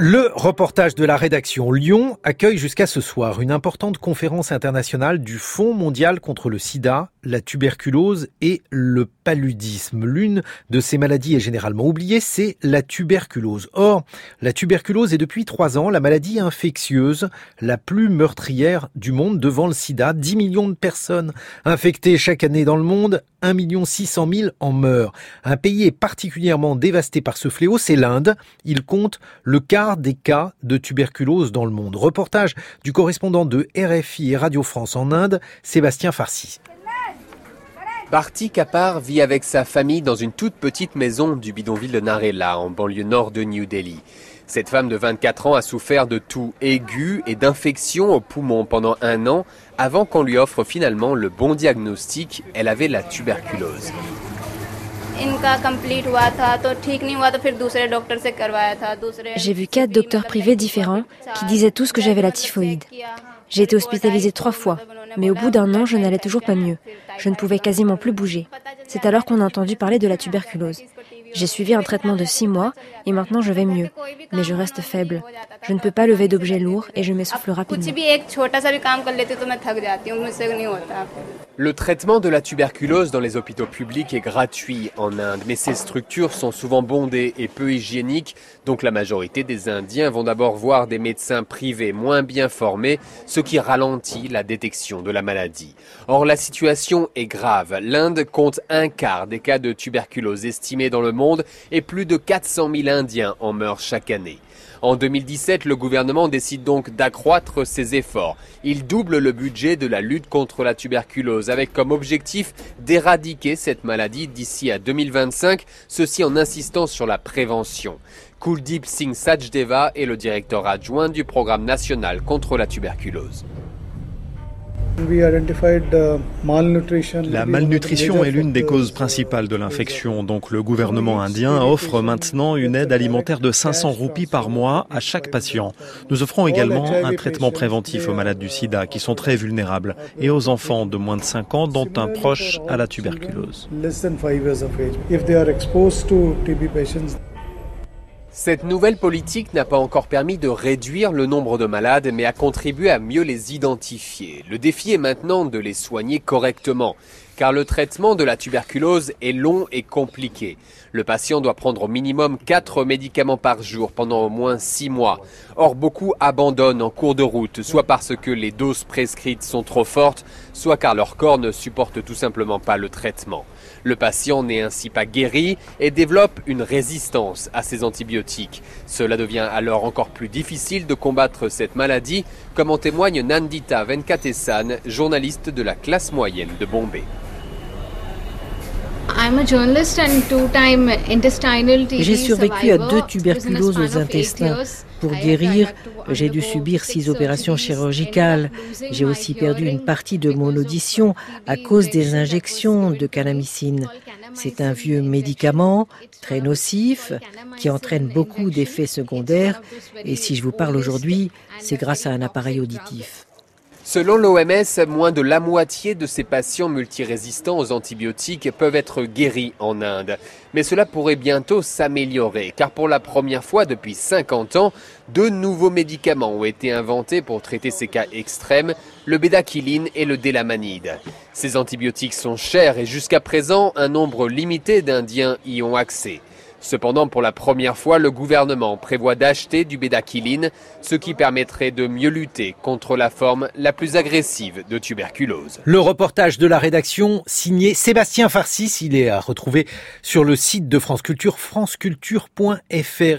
Le reportage de la rédaction. Lyon accueille jusqu'à ce soir une importante conférence internationale du Fonds mondial contre le sida, la tuberculose et le paludisme. L'une de ces maladies est généralement oubliée, c'est la tuberculose. Or, la tuberculose est depuis 3 ans la maladie infectieuse la plus meurtrière du monde devant le sida. 10 millions de personnes infectées chaque année dans le monde, 1 600 000 en meurent. Un pays est particulièrement dévasté par ce fléau, c'est l'Inde. Il compte le quart des cas de tuberculose dans le monde. Reportage du correspondant de RFI et Radio France en Inde, Sébastien Farsi. Bharti Kapar vit avec sa famille dans une toute petite maison du bidonville de Narela, en banlieue nord de New Delhi. Cette femme de 24 ans a souffert de toux aiguë et d'infections aux poumons pendant 1 an avant qu'on lui offre finalement le bon diagnostic. Elle avait la tuberculose. J'ai vu 4 docteurs privés différents qui disaient tous que j'avais la typhoïde. J'ai été hospitalisée 3 fois, mais au bout d'1 an, je n'allais toujours pas mieux. Je ne pouvais quasiment plus bouger. C'est alors qu'on a entendu parler de la tuberculose. J'ai suivi un traitement de 6 mois et maintenant je vais mieux. Mais je reste faible. Je ne peux pas lever d'objets lourds et je m'essouffle rapidement. Le traitement de la tuberculose dans les hôpitaux publics est gratuit en Inde, mais ces structures sont souvent bondées et peu hygiéniques, donc la majorité des Indiens vont d'abord voir des médecins privés moins bien formés, ce qui ralentit la détection de la maladie. Or, la situation est grave. L'Inde compte 1/4 des cas de tuberculose estimés dans le monde et plus de 400 000 Indiens en meurent chaque année. En 2017, le gouvernement décide donc d'accroître ses efforts. Il double le budget de la lutte contre la tuberculose avec comme objectif d'éradiquer cette maladie d'ici à 2025, ceci en insistant sur la prévention. Kuldeep Singh Sachdeva est le directeur adjoint du programme national contre la tuberculose. La malnutrition est l'une des causes principales de l'infection, donc le gouvernement indien offre maintenant une aide alimentaire de 500 roupies par mois à chaque patient. Nous offrons également un traitement préventif aux malades du sida qui sont très vulnérables et aux enfants de moins de 5 ans dont un proche a la tuberculose. Cette nouvelle politique n'a pas encore permis de réduire le nombre de malades, mais a contribué à mieux les identifier. Le défi est maintenant de les soigner correctement, car le traitement de la tuberculose est long et compliqué. Le patient doit prendre au minimum 4 médicaments par jour pendant au moins 6 mois. Or, beaucoup abandonnent en cours de route, soit parce que les doses prescrites sont trop fortes, soit car leur corps ne supporte tout simplement pas le traitement. Le patient n'est ainsi pas guéri et développe une résistance à ces antibiotiques. Cela devient alors encore plus difficile de combattre cette maladie, comme en témoigne Nandita Venkatesan, journaliste de la classe moyenne de Bombay. J'ai survécu à 2 tuberculoses aux intestins. Pour guérir, j'ai dû subir 6 opérations chirurgicales. J'ai aussi perdu une partie de mon audition à cause des injections de kanamycine. C'est un vieux médicament très nocif qui entraîne beaucoup d'effets secondaires. Et si je vous parle aujourd'hui, c'est grâce à un appareil auditif. Selon l'OMS, moins de la moitié de ces patients multirésistants aux antibiotiques peuvent être guéris en Inde. Mais cela pourrait bientôt s'améliorer, car pour la première fois depuis 50 ans, 2 nouveaux médicaments ont été inventés pour traiter ces cas extrêmes, le bédaquiline et le délamanide. Ces antibiotiques sont chers et jusqu'à présent, un nombre limité d'Indiens y ont accès. Cependant, pour la première fois, le gouvernement prévoit d'acheter du bédaquiline, ce qui permettrait de mieux lutter contre la forme la plus agressive de tuberculose. Le reportage de la rédaction signé Sébastien Farsi, il est à retrouver sur le site de France Culture, franceculture.fr.